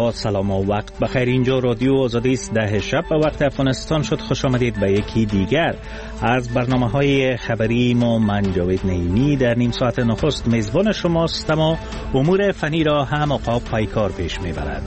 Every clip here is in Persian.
با سلام و وقت بخیر. اینجا رادیو آزادی است. 10 شب به وقت افغانستان شد. خوش آمدید به یکی دیگر از برنامه‌های خبری ما. من جاوید نعیمی در نیم ساعت نخست میزبان شماستم و امور فنی را هم آقا پیکار پیش میبرد.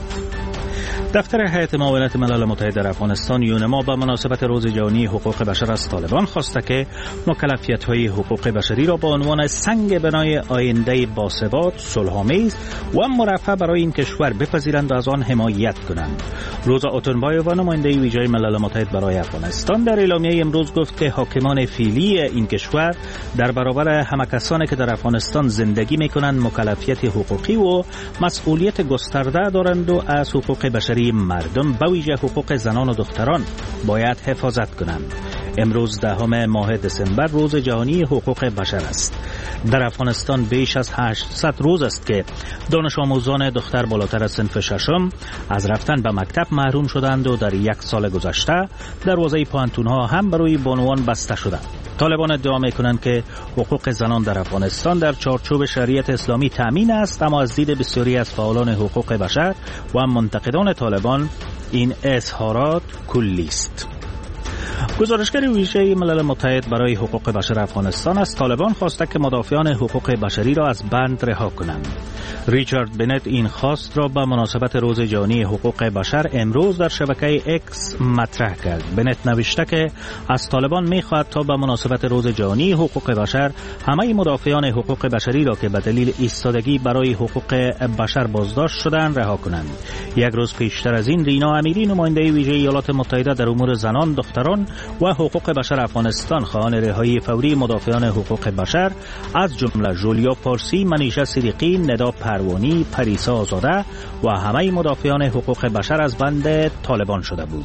دفتر هیئت معاونت ملل متحد در افغانستان یونما به مناسبت روز جهانی حقوق بشر از طالبان خواسته که مکلفیت‌های حقوق بشری را به عنوان سنگ بنای آینده باثبات، صلح‌آمیز و مرفه برای این کشور بپذیرند و از آن حمایت کنند. روزا اوتنبایووا نماینده ویژه ملل متحد برای افغانستان در اعلامیه امروز گفت که حاکمان فعلی این کشور در برابر همه کسانی که در افغانستان زندگی می‌کنند مکلفیت حقوقی و مسئولیت گسترده دارند و از حقوق بشری مردم به ویژه حقوق زنان و دختران باید حفاظت کنند. امروز 10 ماه دسامبر روز جهانی حقوق بشر است. در افغانستان بیش از 800 روز است که دانش آموزان دختر بالاتر از صنف ششم از رفتن به مکتب محروم شدند و در یک سال گذشته دروازه پانتون‌ها هم برای بانوان بسته شده. طالبان ادعا می‌کنند که حقوق زنان در افغانستان در چارچوب شریعت اسلامی تامین است، اما از دید بسیاری از فعالان حقوق بشر و منتقدان طالبان این اظهارات کلی است. گزارشگر ویژه ملل متحد برای حقوق بشر افغانستان از طالبان خواسته که مدافعان حقوق بشری را از بند رها کنند. ریچارد بنت این خواست را به مناسبت روز جهانی حقوق بشر امروز در شبکه اکس مطرح کرد. بنت نوشته که از طالبان می‌خواهد تا به مناسبت روز جهانی حقوق بشر همه مدافعان حقوق بشری را که به دلیل ایستادگی برای حقوق بشر بازداشت شدند رها کنند. یک روز پیشتر از این رینا امیری نماینده ویژه ایالات متحده در امور زنان، دختران و حقوق بشر افغانستان خواهان رهایی فوری مدافعان حقوق بشر از جمله جولیا پارسی، منیژه صدیقی، ندا پروانی، پریسا آزاده و همه مدافعان حقوق بشر از بند طالبان شده بود.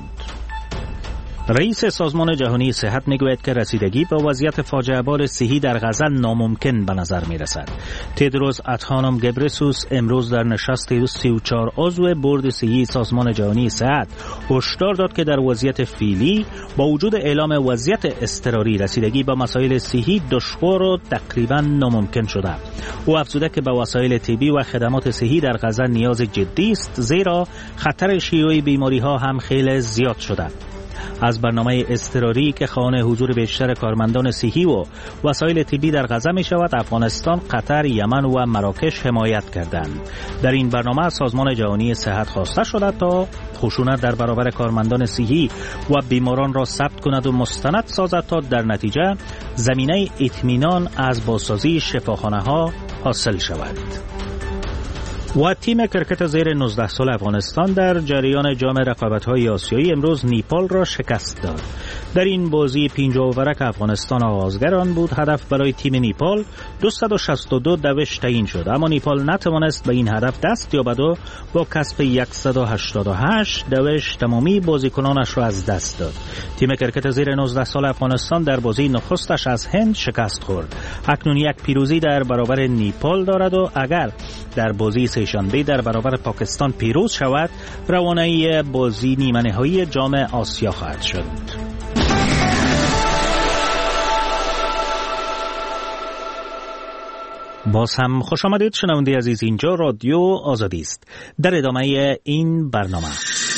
رئیس سازمان جهانی صحت میگوید که رسیدگی به وضعیت فاجعه بار صحی در غزه ناممکن به نظر میرسد. تدروس ادهانوم گبرسوس امروز در نشست 34 عضو بورد صحی سازمان جهانی صحت هشدار داد که در وضعیت فعلی با وجود اعلام وضعیت اضطراری رسیدگی به مسائل صحی دشوار و تقریبا ناممکن شده. او افزوده که به وسایل طبی و خدمات صحی در غزه نیاز جدی است، زیرا خطر شیوع بیماری ها هم خیلی زیاد شده. از برنامه اضطراری که خواهان حضور بیشتر کارمندان صحی و وسایل طبی در غزه می شود، افغانستان، قطر، یمن و مراکش حمایت کردند. در این برنامه سازمان جهانی صحت خواسته شده تا خشونت در برابر کارمندان صحی و بیماران را ثبت کند و مستند سازد تا در نتیجه زمینه اطمینان از بازسازی شفاخانه ها حاصل شود. و تیم کرکت زیر 19 سال افغانستان در جریان جام رقابت‌های آسیایی امروز نیپال را شکست داد. در این بازی 5 اوورک افغانستان آغازگر آن بود. هدف برای تیم نیپال 262 دوش تعیین شد، اما نیپال نتوانست به این هدف دست یابد و با کسب 188 دوش تمامی بازیکنانش را از دست داد. تیم کرکت زیر 19 سال افغانستان در بازی نخستش از هند شکست خورد. اکنون یک پیروزی در برابر نیپال دارد و اگر در بازی سه‌شنبه در برابر پاکستان پیروز شود، روانه بازی نیمه نهایی جام آسیا خواهد شد. باز هم خوش آمدید شنونده عزیز، اینجا رادیو آزادی است. در ادامه این برنامه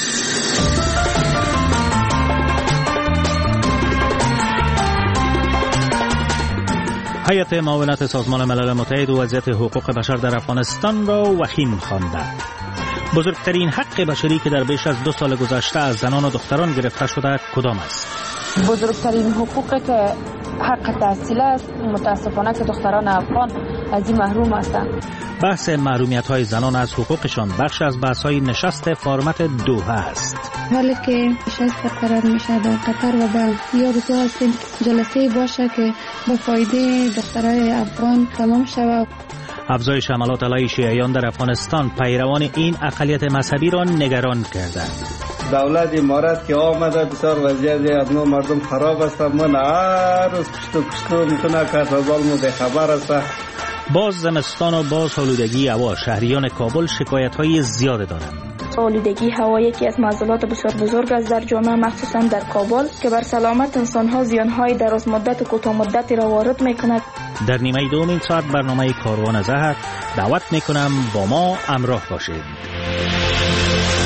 هیئت معاونت سازمان ملل متحد وضعیت حقوق بشر در افغانستان را وخیم خوانده. بزرگترین حق بشری که در بیش از 2 سال گذشته از زنان و دختران گرفته شده کدام است؟ بزرگترین حقوقی که حق تحصیل است، متاسفانه که دختران افغان از این محروم هستند. بحث محرومیت‌های زنان از حقوقشان بخش از بحث‌های نشست فارمت دوحه است. حالی که نشست برقرار میشه در قطر و با یا رضا هستیم جلسه باشه که با فایده دخترای افغان تمام شود. افزایش حملات علیه شیعیان در افغانستان پیروان این اقلیت مذهبی را نگران کردند. دولت امارات که آمده بسیار وضعیت از نوع مردم خراب است. من هر روز کشتو میتونه که از ظلم خبر است. باز زمستان و باز آلودگی هوا. شهریان کابل شکایت‌های زیاد دارند. آلودگی هوا یکی از معضلات بسیار بزرگ است در جامعه، مخصوصا در کابل، که بر سلامت انسان‌ها زیان‌های دراز مدت و کوتاه مدتی را وارد می‌کند. در نیمه دوم این ساعت برنامه کاروان زهر دعوت می‌کنم با ما همراه باشید.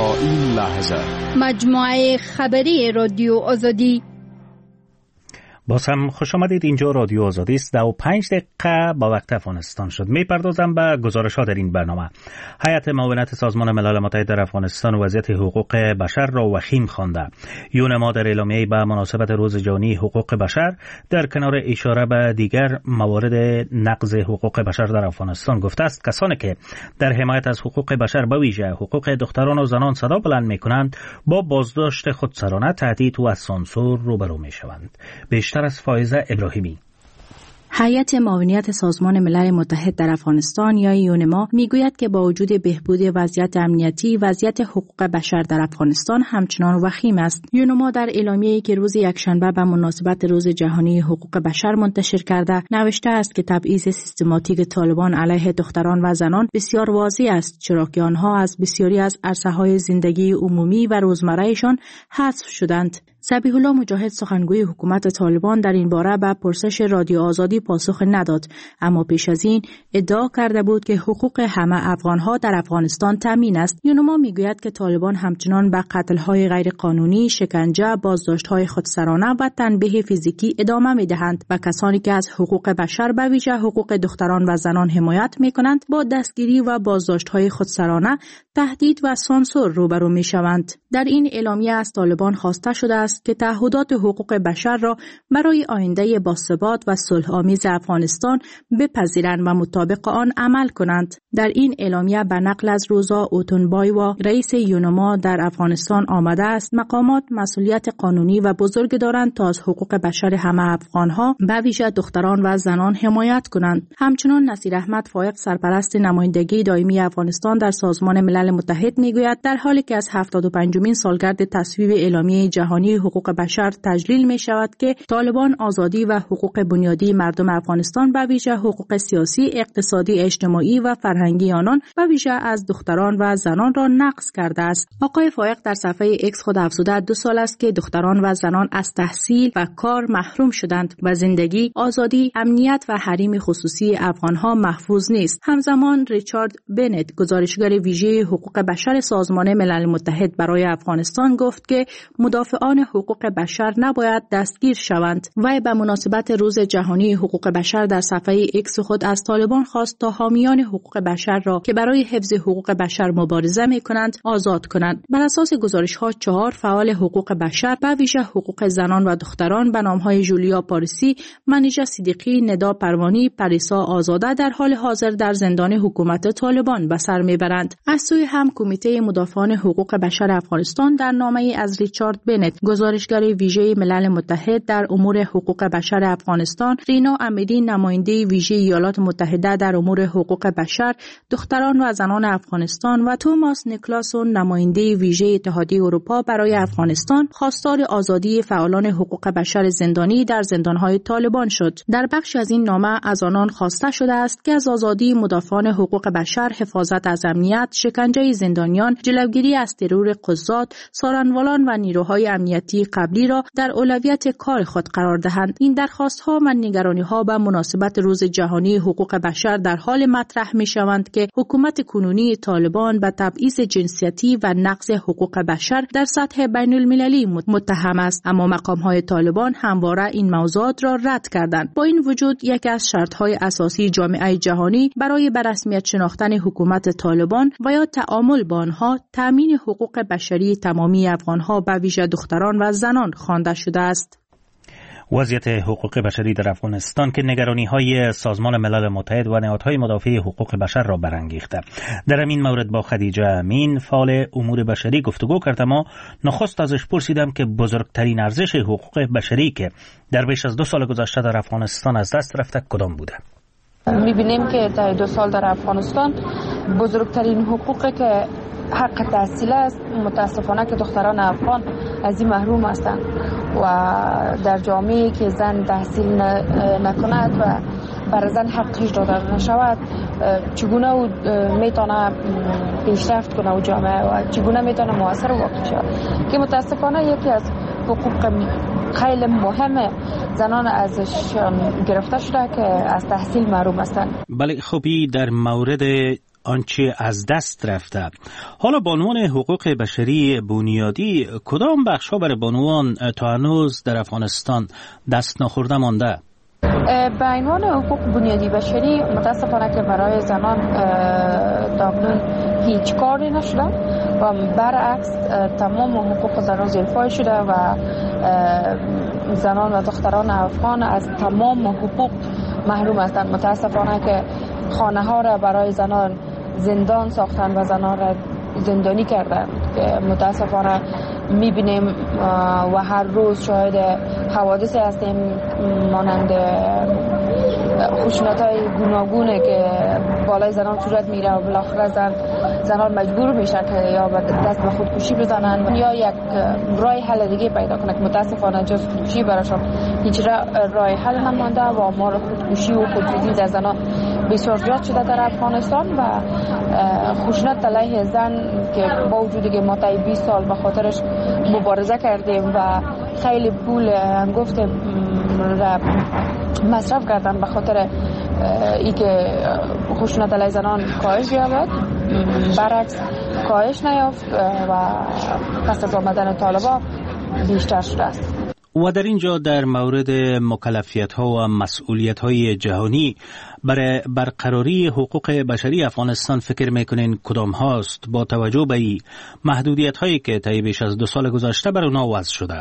تا این لحظه. مجموعه خبری رادیو آزادی. باز هم خوش آمدید. اینجا رادیو آزادی است. 5 دقیقه با وقت افغانستان شد. میپردازم به گزارش ها در این برنامه. هیئت معاونت سازمان ملل متحد در افغانستان وضعیت حقوق بشر را وخیم خوانده. یونما در اعلامیه به مناسبت روز جهانی حقوق بشر در کنار اشاره به دیگر موارد نقض حقوق بشر در افغانستان گفته است کسانی که در حمایت از حقوق بشر به ویژه حقوق دختران و زنان صدا بلند میکنند با بازداشت خودسرانه، تهدید و سانسور روبرو میشوند. بیشتر از فائزه ابراهیمی. هیئت معاونت سازمان ملل متحد در افغانستان یا یونما میگوید که با وجود بهبود وضعیت امنیتی، وضعیت حقوق بشر در افغانستان همچنان وخیم است. یونما در اعلامیه‌ای که روز یکشنبه به مناسبت روز جهانی حقوق بشر منتشر کرده نوشته است که تبعیض سیستماتیک طالبان علیه دختران و زنان بسیار واضح است، چرا که آنها از بسیاری از عرصه‌های زندگی عمومی و روزمره‌شان حذف شدند. ذبیح الله مجاهد سخنگوی حکومت طالبان در این باره به پرسش رادیو آزادی پاسخ نداد، اما پیش از این ادعا کرده بود که حقوق همه افغانها در افغانستان تامین است. یونما میگوید که طالبان همچنان به قتل‌های غیرقانونی، شکنجه، بازداشت‌های خودسرانه و تنبیه فیزیکی ادامه می‌دهند و کسانی که از حقوق بشر به ویژه حقوق دختران و زنان حمایت می‌کنند با دستگیری و بازداشت‌های خودسرانه، تهدید و سانسور روبرو می‌شوند. در این اعلامیه از طالبان خواسته شده است که تعهدات حقوق بشر را برای آینده باثبات و صلح‌آمیز افغانستان بپذیرند و مطابق آن عمل کنند. در این اعلامیه به نقل از روزا اوتونبایوا رئیس یونما در افغانستان آمده است مقامات مسئولیت قانونی و بزرگ دارند تا از حقوق بشر همه افغانها به ویژه دختران و زنان حمایت کنند. همچنین نصیر احمد فائق سرپرست نمایندگی دائمی افغانستان در سازمان ملل متحد میگوید در حالی که از 75مین سالگرد تصویب اعلامیه جهانی حقوق بشر تجلیل می شود که طالبان آزادی و حقوق بنیادی مردم افغانستان به ویژه حقوق سیاسی، اقتصادی، اجتماعی و فرهنگی آنان به ویژه از دختران و زنان را نقض کرده است. آقای فائق در صفحه اکس خود افزوده 2 سال است که دختران و زنان از تحصیل و کار محروم شدند و زندگی، آزادی، امنیت و حریم خصوصی افغانها محفوظ نیست. همزمان ریچارد بنت گزارشگر ویژه حقوق بشر سازمان ملل متحد برای افغانستان گفت که مدافعان حقوق بشر نباید دستگیر شوند. و به مناسبت روز جهانی حقوق بشر در صفحه اکس خود از طالبان خواست تا حامیان حقوق بشر را که برای حفظ حقوق بشر مبارزه می‌کنند آزاد کنند. بر اساس گزارش‌ها 4 فعال حقوق بشر به ویژه حقوق زنان و دختران به نام‌های جولیا پاریسی، منیژه صدیقی، ندا پروانی، پریسا آزاده در حال حاضر در زندان حکومت طالبان به سر میبرند. از سوی هم کمیته مدافعان حقوق بشر افغانستان در نامه‌ای از ریچارد بنت گزارشگر ویژه ملل متحد در امور حقوق بشر افغانستان، رینا امیدی نماینده ویژه ایالات متحده در امور حقوق بشر، دختران و زنان افغانستان و توماس نیکلاسون نماینده ویژه اتحادیه اروپا برای افغانستان خواستار آزادی فعالان حقوق بشر زندانی در زندانهای طالبان شد. در بخش از این نامه از آنان خواسته شده است که از آزادی مدافعان حقوق بشر، حفاظت از امنیت، شکنجه زندانیان، جلوگیری از ترور قضات، سارنوالان و نیروهای امنیتی قبلی را در اولویت کار خود قرار دهند. این درخواست‌ها و نگرانی‌ها به مناسبت روز جهانی حقوق بشر در حال مطرح می‌شوند که حکومت کنونی طالبان به تبعیض جنسیتی و نقض حقوق بشر در سطح بین‌المللی متهم است، اما مقام‌های طالبان همواره این موضوعات را رد کردند. با این وجود یکی از شرط‌های اساسی جامعه جهانی برای به رسمیت شناختن حکومت طالبان و یا تعامل با آنها تامین حقوق بشری تمامی افغان‌ها به ویژه دختران و زنان خوانده شده است. وضعیت حقوق بشری در افغانستان که نگرانی‌های سازمان ملل متحد و نهادهای مدافع حقوق بشر را برانگیخته. در این مورد با خدیجه امین فعال امور بشری گفتگو کردم و نخست ازش پرسیدم که بزرگترین ارزش حقوق بشری که در بیش از 2 سال گذشته در افغانستان از دست رفته کدام بوده؟ می‌بینیم که در 2 سال در افغانستان بزرگترین حقوقی که حق تحصیل است، متاسفانه که دختران افغان از این محروم هستند و در جامعه‌ای که زن تحصیل نکند و بر زن حقش داده نشود، چگونه او میتونه پیشرفت کنه و جامعه و چگونه میتونه مؤثر واقع شود که متاسفانه یکی از حقوق خیلی مهم زنان ازش گرفته شده که از تحصیل محروم هستند. بله، خوبی در مورد آنچه از دست رفته. حالا بانوان حقوق بشری بنیادی کدام بخش‌ها برای بانوان تا هنوز در افغانستان دست نخورده مانده؟ به عنوان حقوق بنیادی بشری متاسفانه که برای زنان داغنون هیچ کاری نشده و برعکس تمام حقوق زنان زیرپای شده و زنان و دختران افغان از تمام حقوق محروم هستند. متاسفانه که خانه ها را برای زنان زندان ساختن و زنان را زندانی کردن که متاسفانه میبینیم و هر روز شاهد حوادثی هستیم مانند خشونت‌های گوناگونه که بالای زنان صورت میره و بالاخره زنان مجبور میشن که یا دست به خودکشی بزنن یا یک راه حل دیگه پیدا کنن که متاسفانه جز خودکشی براشون هیچ راه حل نمانده و آمار خودکشی و خودسوزی در زنان بسیار زیاد شده در افغانستان و خشونت علیه زن که با وجودی که ما تا 20 سال به خاطرش مبارزه کردیم و خیلی پول انگفت را مصرف کردن به خاطر اینکه خشونت علیه زنان کاهش یابد، برعکس کاهش نیافت و پس از آمدن طالبان بیشتر شده است. و در اینجا در مورد مکلفیت‌ها و مسئولیت‌های جهانی برای برقراری حقوق بشری افغانستان فکر میکنین کدام هاست با توجه به محدودیت‌هایی که طی بیش از 2 سال گذشته بر اونها وضع شده؟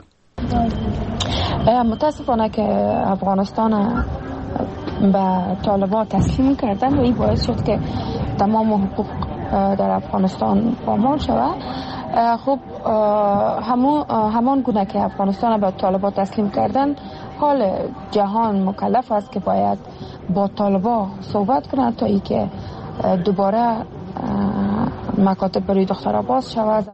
متاسفانه که افغانستان به طالبان تسلیم کردن و این باعث شد که تمام حقوق در افغانستان پامال شود. خب همان گونه که افغانستان به طالبان تسلیم کردن، حال جهان مکلف است که باید با طالبان صحبت کنند تا اینکه دوباره مکاتب برای دخترها باز شود.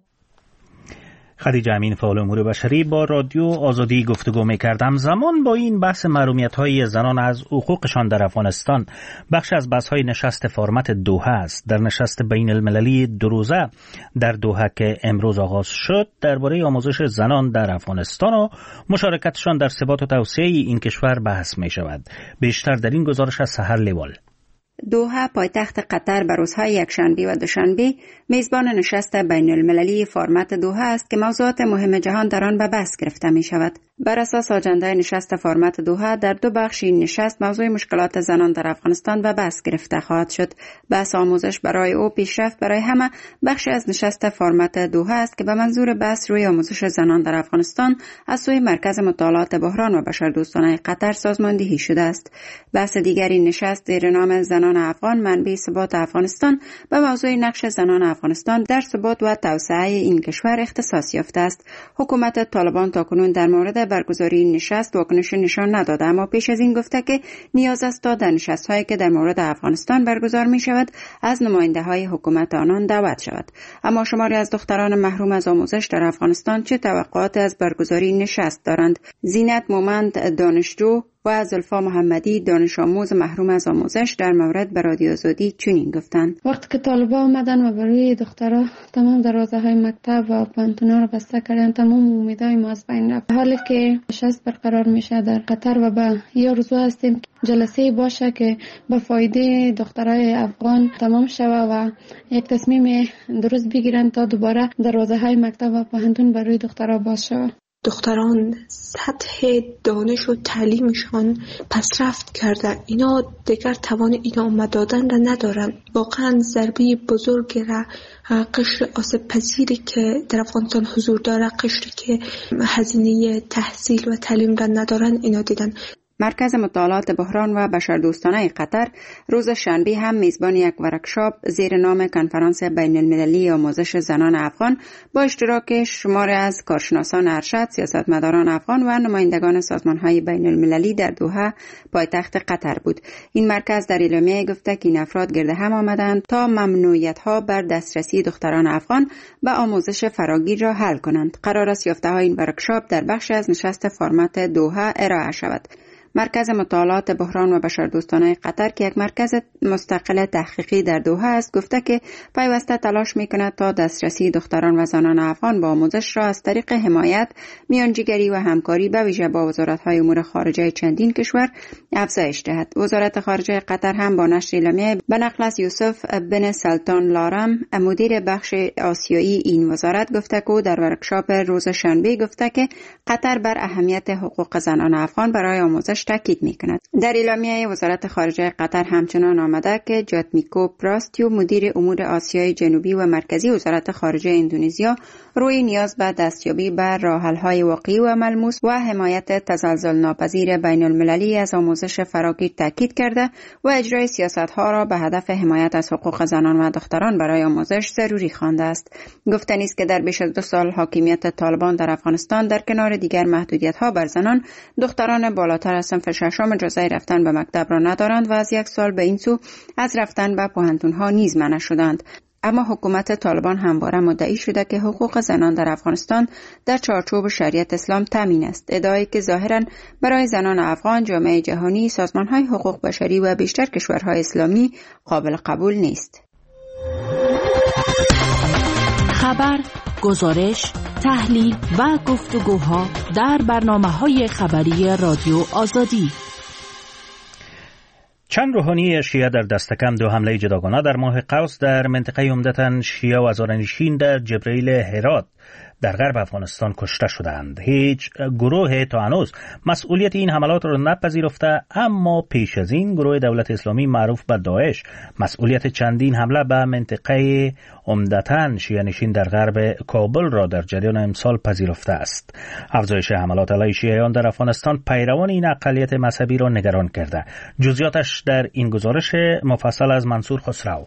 خدیجه امین، فعال امور بشری، با رادیو آزادی گفتگو می‌کردم. زمان با این بحث محرومیت‌های زنان از حقوقشان در افغانستان بخش از بحث‌های نشست فرمت دوحه است. در نشست بین المللی 2 روزه در دوحه که امروز آغاز شد درباره آموزش زنان در افغانستان و مشارکتشان در ثبات و توسعه این کشور بحث می‌شود. بیشتر در این گزارش از سحر لیوال. دوحه پایتخت قطر به روزهای یکشنبه و دوشنبه میزبان نشست بین المللی فرمت دوحه است که موضوعات مهم جهان در آن به بحث گرفته می شود. بر اساس آجنده نشست فرمت دوحه در 2 بخش این نشست موضوع مشکلات زنان در افغانستان به بحث گرفته خواهد شد. بحث آموزش برای او پیشرفت برای همه بخشی از نشست فرمت دوحه است که به منظور بحث روی آموزش زنان در افغانستان از سوی مرکز مطالعات بحران و بشردوستانه قطر سازماندهی شده است. بحث دیگری نشست زیر نام زنان افغان منبع ثبات افغانستان به موضوع نقش زنان افغانستان در ثبات و توسعه این کشور اختصاص یافته است. حکومت طالبان تاکنون در مورد برگزاری این نشست واکنش نشان نداده، اما پیش از این گفته که نیاز است تا در نشست‌هایی که در مورد افغانستان برگزار می شود از نماینده‌های حکومت آنان دعوت شود. اما شماری از دختران محروم از آموزش در افغانستان چه توقعاتی از برگزاری نشست دارند؟ زینت مومند دانشجو و زلفا محمدی دانش آموز محروم از آموزش در مورد به رادیو آزادی چنین گفتند: وقتی که طالبان آمدن و برای دخترها تمام دروازه های مکتب و پانتونا رو بسته کردن، تمام امیدهای ما از بین رفت. حالی که نشست برقرار میشه در قطر و به یه روزو هستیم جلسه باشه که به فایده دخترای افغان تمام شوه و یک تصمیم درست بگیرن تا دوباره دروازه های مکتب و پانتون برای دخترها باز شوه. دختران سطح دانش و تعلیمشان پسرفت کرده، اینا دیگر توان ادامه دادن را ندارن. واقعا ضربه بزرگ را قشر آسیب پذیری که در افغانستان حضور داره، قشری که هزینه تحصیل و تعلیم را ندارن، اینا دیدن. مرکز مطالعات بحران و بشردوستانه قطر روز شنبه هم میزبان یک ورکشاپ زیر نام کنفرانس بین المللی آموزش زنان افغان با اشتراک شماری از کارشناسان ارشد، سیاستمداران افغان و نمایندگان سازمان‌های بین المللی در دوحه پایتخت قطر بود. این مرکز در اعلامیه گفته که این افراد گرد هم آمدند تا ممنوعیت‌ها بر دسترسی دختران افغان به آموزش فراگیر را حل کنند. قرار است یافته‌های این ورکشاپ در بخش از نشست فرمت دوحه ارائه شود. مرکز مطالعات بحران و بشردوستانه قطر که یک مرکز مستقل تحقیقی در دوحه است گفته که پیوسته تلاش میکند تا دسترسی دختران و زنان افغان با آموزش را از طریق حمایت، میانجیگری و همکاری به ویژه با وزارت‌های امور خارجه چندین کشور افزایش دهد. وزارت خارجه قطر هم با نشر اعلامیه به نقل از یوسف بن سلطان لارم مدیر بخش آسیایی این وزارت گفته که در ورکشاپ روز شنبه گفته که قطر بر اهمیت حقوق زنان افغان برای آموزش تاکید میکند. در اعلامیه وزارت خارجه قطر همچنان آمده که جاتمیکو پراستیو مدیر امور آسیای جنوبی و مرکزی وزارت خارجه اندونزیا روی نیاز به دستیابی به راه‌حل‌های واقعی و ملموس و حمایت تزلزل ناپذیر بین المللی از آموزش فراگیر تاکید کرده و اجرای سیاست‌ها را به هدف حمایت از حقوق زنان و دختران برای آموزش ضروری خوانده است. گفتنی است که در بیش از 2 سال حاکمیت طالبان در افغانستان در کنار دیگر محدودیت‌ها بر زنان، دختران بالاتر از صنف ششم اجازه رفتن به مکتب را ندارند و از 1 سال به این سو از رفتن به پوهنتون‌ها نیز منع شدند. اما حکومت طالبان همواره مدعی شده که حقوق زنان در افغانستان در چارچوب شریعت اسلام تامین است، ادعایی که ظاهراً برای زنان افغان، جامعه جهانی، سازمان‌های حقوق بشری و بیشتر کشورهای اسلامی قابل قبول نیست. خبر، گزارش، تحلیل و گفتگوها در برنامه‌های خبری رادیو آزادی. چند روحانی شیعه در دست کم 2 حمله جداگانه در ماه قوس در منطقه عمدتاً شیعه و هزاره‌نشین در جبریل هرات در غرب افغانستان کشته شدند. هیچ گروه تا هنوز مسئولیت این حملات را نپذیرفته، اما پیش از این گروه دولت اسلامی معروف به داعش مسئولیت چندین حمله به منطقه عمدتاً شیعه نشین در غرب کابل را در جریان امسال پذیرفته است. افزایش حملات علیه شیعیان در افغانستان پیروان این اقلیت مذهبی را نگران کرده. جزئیاتش در این گزارش مفصل از منصور خسرو.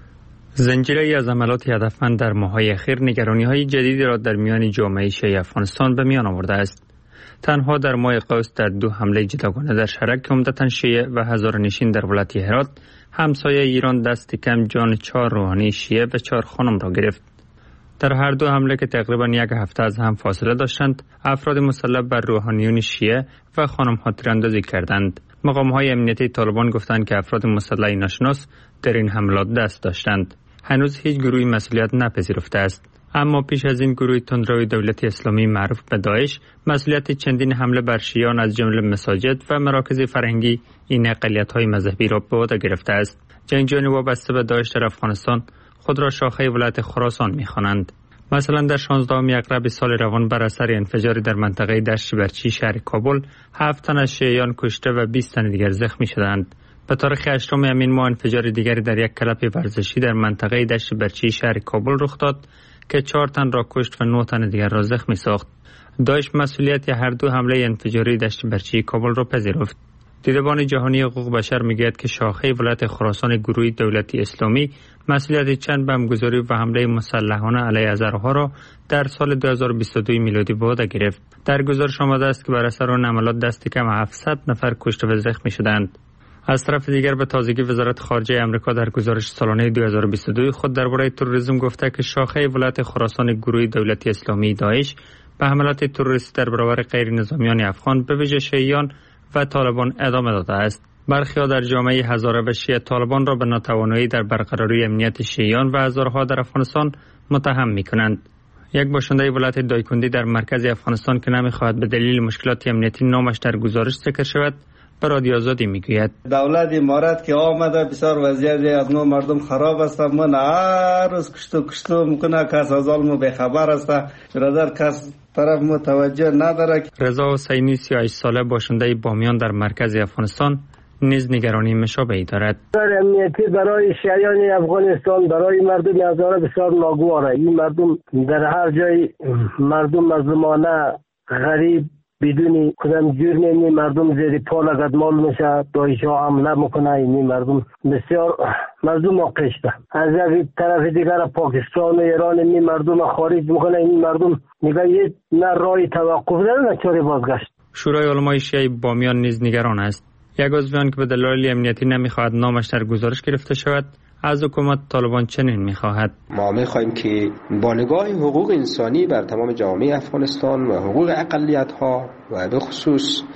زنجیره‌ای از حملات هدفمند در ماه‌های اخیر نگرانی‌های جدیدی را در میان جامعه شیعه افغانستان به میان آورده است. تنها در ماه قوس در 2 حمله جداگانه در شهرک که عمدتاً شیعه و هزاره‌نشین در ولایت هرات، همسایه ایران دست کم جان 4 روحانی شیعه و 4 خانم را گرفت. در هر 2 حمله که تقریباً 1 هفته از هم فاصله داشتند، افراد مسلح بر روحانیون شیعه و خانم‌ها تیراندازی کردند. مقام‌های امنیتی طالبان گفتند که افراد مسلح ناشناس در این حملات دست داشتند. هنوز هیچ گروهی مسئولیت نپذیرفته است، اما پیش از این گروه تندروی دولت اسلامی معروف به داعش مسئولیت چندین حمله بر شیعیان از جمله مساجد و مراکز فرهنگی این اقلیت‌های مذهبی را به عهده گرفته است. جنگجویان وابسته به داعش در افغانستان خود را شاخه ولایت خراسان می‌خوانند. مثلا در 16 اکتبر سال روان بر اثر انفجاری در منطقه دشت برچی شهر کابل 7 تن از شیعیان کشته و 20 تن دیگر زخمی شدند. به تاریخ 8 همین ماه انفجار دیگری در یک کلب ورزشی در منطقه دشت برچی شهر کابل رخ داد که 4 تن را کشت و 9 تن دیگر را زخمی ساخت. داعش مسئولیت هر 2 حمله انفجاری دشت برچی کابل را پذیرفت. دیدبان جهانی حقوق بشر میگوید که شاخه ولایت خراسان گروه دولتی اسلامی مسئولیت چند بمبگذاری و حمله مسلحانه علیه هزارها را در سال 2022 میلادی به عهده گرفت. در گزارش آمده است که بر اثر آن حملات دست کم 700 نفر کشته و زخمی شدند. از طرف دیگر به تازگی وزارت خارجه آمریکا در گزارش سالانه 2022 خود درباره تروریسم گفته که شاخه ولایت خراسان گروه دولتی اسلامی داعش به حملات تروریستی در برابر غیر نظامیان افغان به ویژه شیعیان و طالبان ادامه داده است. برخی‌ها در جامعه هزاره و شیعه طالبان را به ناتوانایی در برقراری امنیت شیعیان و هزارها در افغانستان متهم می‌کنند. یک باشنده ولایت دایکندی در مرکز افغانستان که نمی‌خواهد به دلیل مشکلات امنیتی نامش در گزارش ذکر شود، به رادیو آزادی میگوید دولت امارات که آمده بسیار وضعیت از نوع مردم خراب است. من هر روز کشتو میکنه، کس از حال به خبر است، برادر کس طرف متوجه نداره. رضا حسینی 38 ساله باشنده بامیان در مرکز افغانستان نیز نگرانی مشابهی دارد. امنیتی برای شیعیان افغانستان برای مردم هزاره بسیار ناگواره. این مردم در هر جای مردم مظلومانه غریب بدون کدام جرمی مردم زیر پا لگدمال میشه، داعش ها حمله میکنه. این مردم بسیار مردم آقشته. از یک طرف دیگر پاکستان و ایران این مردم خارج میکنه. این مردم میگه یه نه راه توقف داره نه چاره بازگشت. شورای علمای شیعه بامیان نیز نگران است. یک عضویان که به دلایل امنیتی نمیخواهد نامش در گزارش گرفته شود، از حکومت طالبان چنین میخواهد: ما میخواهیم که با نگاه حقوق انسانی بر تمام جامعه افغانستان و حقوق اقلیت ها و به خصوص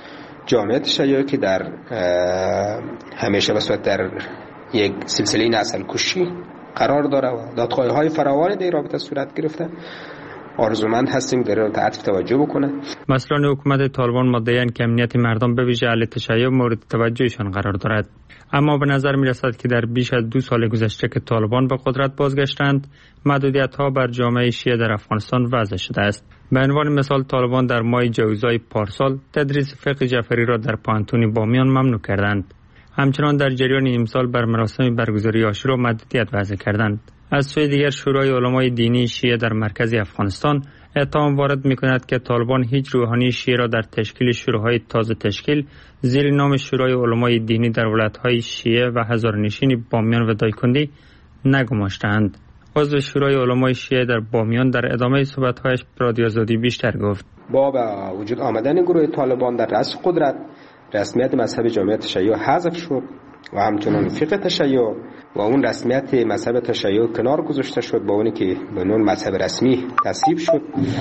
جامعه تشیع که در همیشه به صورت در یک سلسله نسل کشی قرار داره و دادخواهی‌های فراوانی در رابطه صورت گرفته. آرزومند هستیم در رابطه توجه بکنه. مثلا حکومت طالبان مدعیان که امنیت مردم به ویژه اهل تشیع مورد توجهشان قرار دارد، اما به نظر می رسد که در بیش از 2 سال گذشته که طالبان به قدرت بازگشتند، محدودیت‌ها بر جامعه شیعه در افغانستان وضع شده است. به عنوان مثال طالبان در ماه جوزای پارسال تدریس فقه جعفری را در پانتون بامیان ممنوع کردند. همچنان در جریان امسال بر مراسم برگزاری عاشورا محدودیت وضع کردند. از سوی دیگر شورای علمای دینی شیعه در مرکز افغانستان اتهام وارد می‌کند که طالبان هیچ روحانی شیعه را در تشکیل شورای تازه تشکیل زیر نام شورای علمای دینی در ولایت‌های شیعه و هزارنشین بامیان و دایکندی نگماشتند. عضو شورای علمای شیعه در بامیان در ادامه صحبت‌هایش به رادیو آزادی بیشتر گفت: با وجود آمدن گروه طالبان در رأس قدرت، رسمیت مذهب جامعه تشیع حذف شد و همچنان فقه تشیع و اون رسمیت مذهب تشیع کنار گذاشته شد با اونی که به عنوان مذهب رسمی تصویب شد.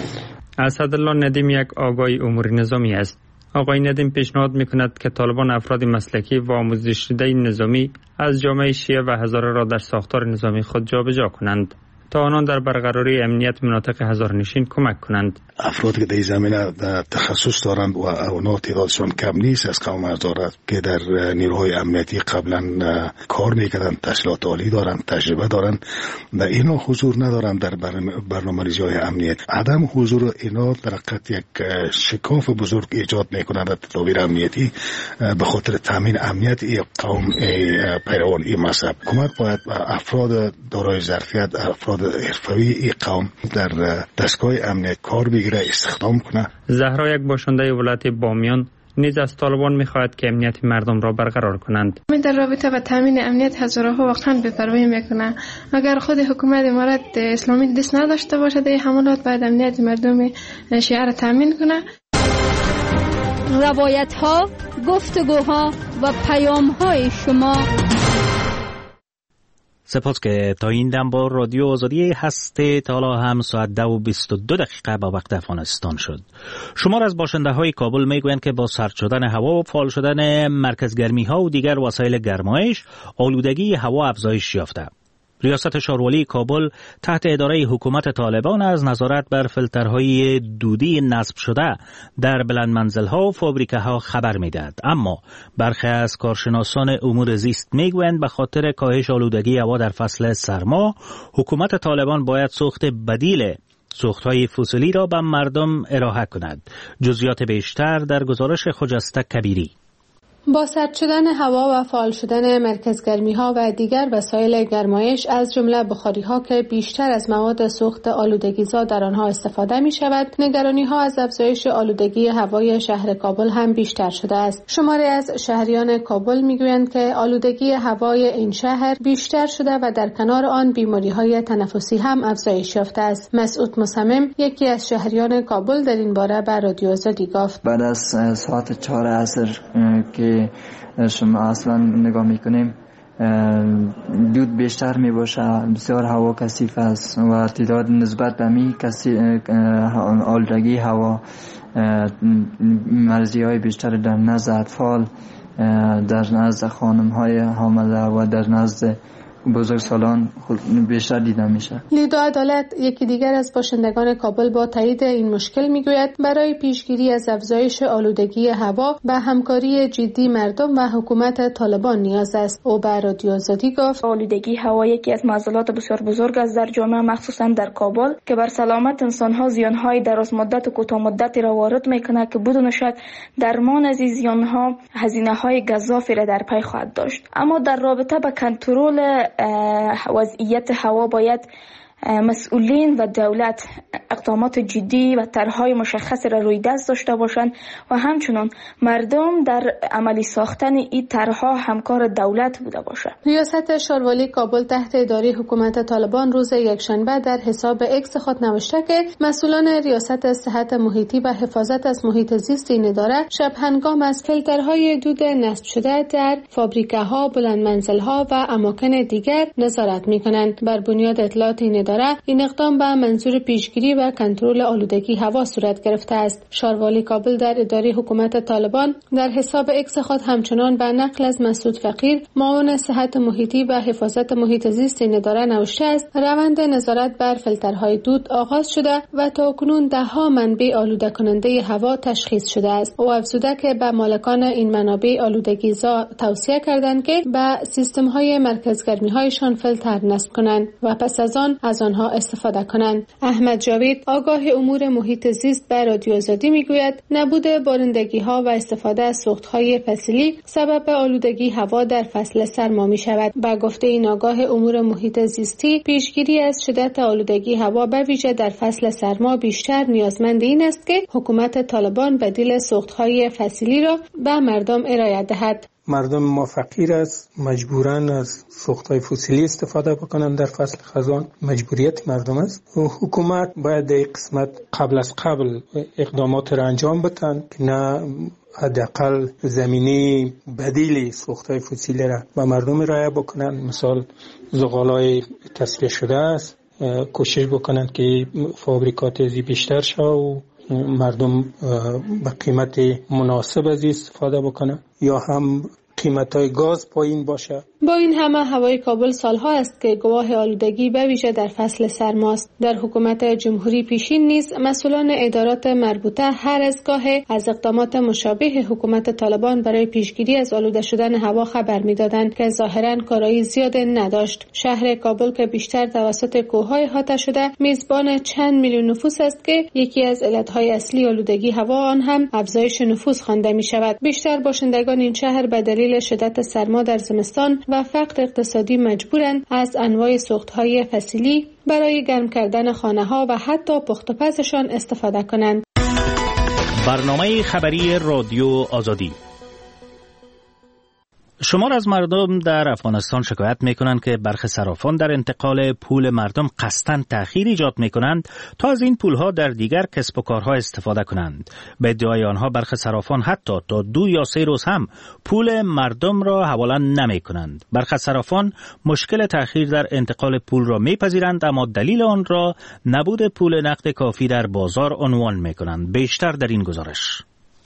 اسدالله ندیم یک آگاهی امور نظامی است. آقای ندیم پیشنهاد می‌کند که طالبان افراد مسلکی و آموزش دیده نظامی از جامعه شیعه و هزاره را در ساختار نظامی خود جابجا کنند تا آنان در برقراری امنیت مناطق هزارنشین کمک کنند. افراد که در این زمینه تخصص دارند و اونا تعدادشان کم نیست از قوم هزاره که در نیروهای امنیتی قبلا کار میکردند، تحصیلات عالی دارند، تجربه دارند، در اینا حضور ندارند در برنامه‌ریزی‌های امنیت. عدم حضور اینا در حقیقت یک شکاف بزرگ ایجاد میکند در تدابیر امنیتی به خاطر تامین امنیت این قوم پیروان این مذهب. حکومت باید افراد دارای ظرفیت، افراد حرفه‌ای این قوم در دستگاه امنیت کار بگیره، استخدام کنه. زهرا یک باشنده ولایت بامیان نیز از طالبان می‌خواهد که امنیت مردم را برقرار کنند. در رابطه با تامین امنیت هزاره ها واقعا بی‌پروایی میکنه. اگر خود حکومت امارات اسلامی دست نداشته باشه در حملات، باید امنیت مردم شیعه را تامین کنه. روایت ها، گفتگوها و پیام های شما. سپاس که تا این دم با رادیو آزادی هسته. تا حالا هم ساعت 10:22 با وقت افغانستان شد. شمار از باشنده های کابل میگویند که با سرد شدن هوا و فعال شدن مرکز گرمی ها و دیگر وسایل گرمایش، آلودگی هوا افزایش یافته. ریاست شاروالی کابل تحت اداره حکومت طالبان از نظارت بر فیلترهای دودی نصب شده در بلند منزل‌ها و فابریکه‌ها خبر می‌دهد. اما برخی از کارشناسان امور زیست می‌گویند به خاطر کاهش آلودگی هوا در فصل سرما، حکومت طالبان باید سوخت بدیل سوخت‌های فسیلی را به مردم ارائه کند. جزئیات بیشتر در گزارش خجسته کبیری. با سرد شدن هوا و فعال شدن مرکزگرمی‌ها و دیگر وسایل گرمایش از جمله بخاری‌ها که بیشتر از مواد سوخت آلودگیزا در آنها استفاده می‌شود، نگرانی‌ها از افزایش آلودگی هوای شهر کابل هم بیشتر شده است. شماری از شهریان کابل می‌گویند که آلودگی هوای این شهر بیشتر شده و در کنار آن بیماری‌های تنفسی هم افزایش یافته است. مسعود مصمم، یکی از شهریان کابل، در این باره به رادیو آزادی گفت: بعد از ساعت 4 عصر که شما اصلا نگاه میکنیم دود بیشتر می باشه، بسیار هوا کثیف است و تعداد نسبت به می آلودگی هوا، مرضی های بیشتر در نزد اطفال، در نزد خانم های حامله و در نزد بزرگسالان بیشتر دیده میشه. لیدا عدالت، یکی دیگر از باشندگان کابل، با تایید این مشکل میگوید برای پیشگیری از افزایش آلودگی هوا به همکاری جدی مردم و حکومت طالبان نیاز است. او به رادیو آزادی گفت: آلودگی هوا یکی از معضلات بسیار بزرگ است در جامعه، مخصوصا در کابل، که بر سلامت انسان‌ها زیان‌های دراز مدت و کوتاه مدتی را وارد می‌کند که بدون شک درمان از این زیان‌ها هزینه‌های گزافی را در پی خواهد داشت. اما در رابطه با کنترل وضعیت هوا باید مسئولین و دولت اقدامات جدی و طرح‌های مشخص را روی دست داشته باشند و همچنین مردم در عملی ساختن این طرح‌ها همکار دولت بوده باشند. ریاست شاروالی کابل تحت اداره حکومت طالبان روز یکشنبه در حساب اکس خود نوشته که مسئولان ریاست صحت محیطی و حفاظت از محیط زیست این اداره شب هنگام از فیلترهای دود نصب شده در فابریکه‌ها، بلندمنزل‌ها و اماکن دیگر نظارت می‌کنند. بر بنیاد اطلاعات این داره، این اقدام به منظور پیشگیری و کنترل آلودگی هوا صورت گرفته است. شاروالی کابل در اداره حکومت طالبان در حساب اکس خود همچنان به نقل از مسعود فقیر، معاون صحت محیطی و حفاظت محیط زیست این اداره نوشته است: روند نظارت بر فیلترهای دود آغاز شده و تاکنون ده‌ها منبع آلوده کننده هوا تشخیص شده است. او افزوده که به مالکان این منابع آلودگیزا توصیه کردند که به سیستم‌های مرکزگرمی‌هایشان فیلتر نصب کنند و پس از آنها استفاده کنند. احمد جاوید آگاه امور محیط زیست به رادیو آزادی میگوید نبود بارندگی‌ها و استفاده از سوخت‌های فصلی سبب آلودگی هوا در فصل سرما می‌شود. با گفته این آگاه امور محیط زیستی، پیشگیری از شدت آلودگی هوا به ویژه در فصل سرما بیشتر نیازمند این است که حکومت طالبان بدیل سوخت‌های فصلی را به مردم ارائه دهد. مردم ما فقیر است، مجبورن از سوخت‌های فسیلی استفاده بکنن در فصل خزان، مجبوریت مردم است. و حکومت باید در قسمت قبل اقدامات را انجام بدن که نه حداقل زمینه بدیل سوخت‌های فسیلی را به مردم ارائه بکنن. مثال زغالای تصفیه شده است، کوشش بکنن که فابریکات ازی بیشتر شود و مردم به قیمت مناسب از استفاده بکنن، یا هم قیمت‌های گاز پایین باشه. با این همه هوای کابل سالها است که گواه آلودگی به ویژه در فصل سرماست. در حکومت جمهوری پیشین نیز مسئولان ادارات مربوطه هر از گاهی از اقدامات مشابه حکومت طالبان برای پیشگیری از آلوده شدن هوا خبر می‌دادند که ظاهراً کارایی زیاد نداشت. شهر کابل که بیشتر توسط کوه‌های احاطه شده میزبان چند میلیون نفوس است که یکی از علت‌های اصلی آلودگی هوا آن هم افزایش نفوس خوانده می‌شود. بیشتر باشندگان این شهر به دلیل شدت سرما در زمستان و فقر اقتصادی مجبورند از انواع سوخت‌های فصلی برای گرم کردن خانه‌ها و حتی پخت و پزشان استفاده کنند. برنامه خبری رادیو آزادی. شمار از مردم در افغانستان شکایت میکنند که برخی صرافان در انتقال پول مردم قصداً تأخیر ایجاد میکنند تا از این پولها در دیگر کسب و کارها استفاده کنند. به ادعای آنها برخی صرافان حتی تا 2 یا 3 روز هم پول مردم را حواله نمیکنند. برخی صرافان مشکل تأخیر در انتقال پول را میپذیرند، اما دلیل آن را نبود پول نقد کافی در بازار عنوان میکنند. بیشتر در این گزارش.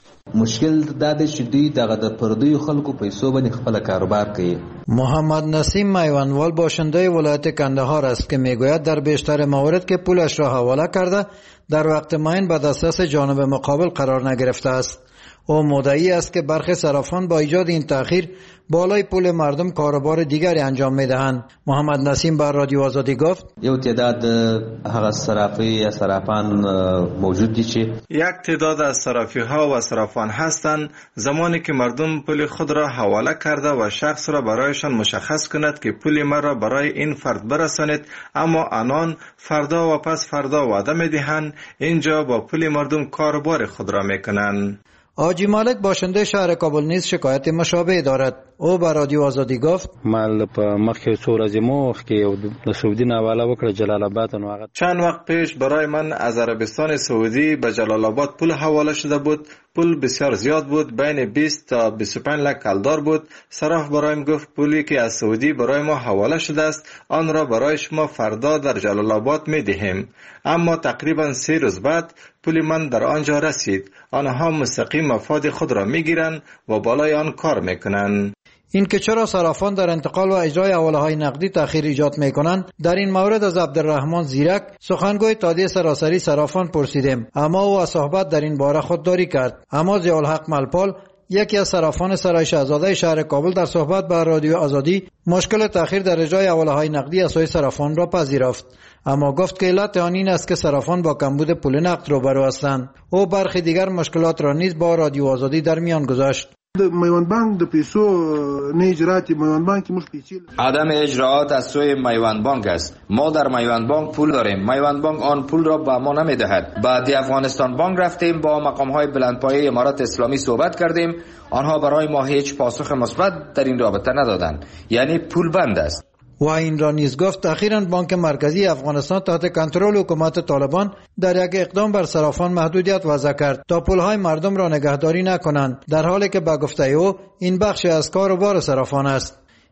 مشکل دا دی چې دوی دغه د پردیو خلکو پیسو باندې خپل کاروبار کوي. محمد نسیم میوانوال باشنده ولایت کندهار است که میگوید در بیشتر موارد که پولش را حواله کرده در وقت معین به دسترس جانب مقابل قرار نگرفته است. او مدعی است که برخی صرافان با ایجاد این تأخیر بالای پول مردم کاروبار دیگری انجام میدهند. محمد نسیم بر رادیو آزادی گفت یو تعداد هغه صرافی یا صرافان موجود دي چې یک تعداد از صرافی ها و صرافان هستند زمانی که مردم پول خود را حواله کرده و شخص را برایشان مشخص کند که پول ما را برای این فرد برسانید، اما آنان فردا و پس فردا وعده میدهند اینجا با پول مردم کاروبار خود را میکنند. آجی مالک باشنده شهر کابل نیز شکایت مشابه دارد. او به رادیو آزادی گفت مال په مخکې څو ورځې مخکې یو د سعودي نه حواله وکړه جلال آباد نو هغه چند وقت پیش برای من از عربستان سعودی به جلال آباد پول حواله شده بود. پول بسیار زیاد بود، بین 20 تا 25 لک کلدار بود. صراف برایم گفت پولی که از سعودی برای ما حواله شده است آن را برای شما فردا در جلال آباد می دهیم. اما تقریبا 3 روز بعد پول من در آنجا رسید. آنها مستقیم مفاد خود را می گیرند و بالای آن کار می کنند. این که چرا صرافان در انتقال و اجرای حواله‌های نقدی تأخیر ایجاد می‌کنند، در این مورد از عبدالرحمن زیرک سخنگوی اتحادیه سراسری صرافان پرسیدیم، اما او از صحبت در این باره خودداری کرد. اما ضیاءالحق ملپال یکی از صرافان سرای شاهزاده شهر کابل در صحبت با رادیو آزادی مشکل تأخیر در اجرای حواله‌های نقدی از سوی صرافان را پذیرفت، اما گفت که علت آن این است که صرافان با کمبود پول نقد روبرو هستند. او برخی دیگر مشکلات را نیز با رادیو آزادی در میان گذاشت. میوان بانک د پیسو نه اجرات میوان بانک مش پیچیده عدم اجراات از سوی میوان بانک است. ما در میوان بانک پول داریم، میوان بانک آن پول را به ما نمیدهد. بعد افغانستان بانک رفتیم، با مقام های بلندپایه امارات اسلامی صحبت کردیم، آنها برای ما هیچ پاسخ مثبت در این رابطه ندادند، یعنی پول بند است. و این را نیز گفت اخیراً بانک مرکزی افغانستان تحت کنترل حکومت طالبان در یک اقدام بر صرافان محدودیت وضع کرد تا پولهای مردم را نگهداری نکنند، در حالی که به گفته او این بخشی از کار و بار صرافان است.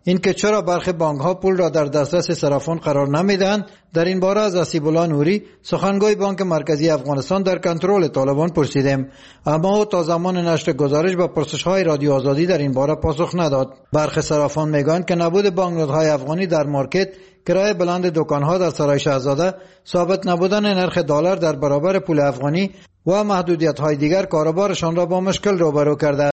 اینکه چرا برخی بانک ها پول را در دسترس صرافان قرار نمیدهند، در این باره از اسیب الله نوری سخنگوی بانک مرکزی افغانستان در کنترل طالبان پرسیدیم، اما او تا زمان نشر گزارش به پرسش های رادیو آزادی در این باره پاسخ نداد. برخی صرافان میگویند که نبود بانکنوت‌های افغانی در مارکت، کرایه بلند دکان‌ها در سرای شاهزاده، ثابت نبودن نرخ دلار در برابر پول افغانی و محدودیت‌های دیگر کاروبارشان را با مشکل روبرو کرده.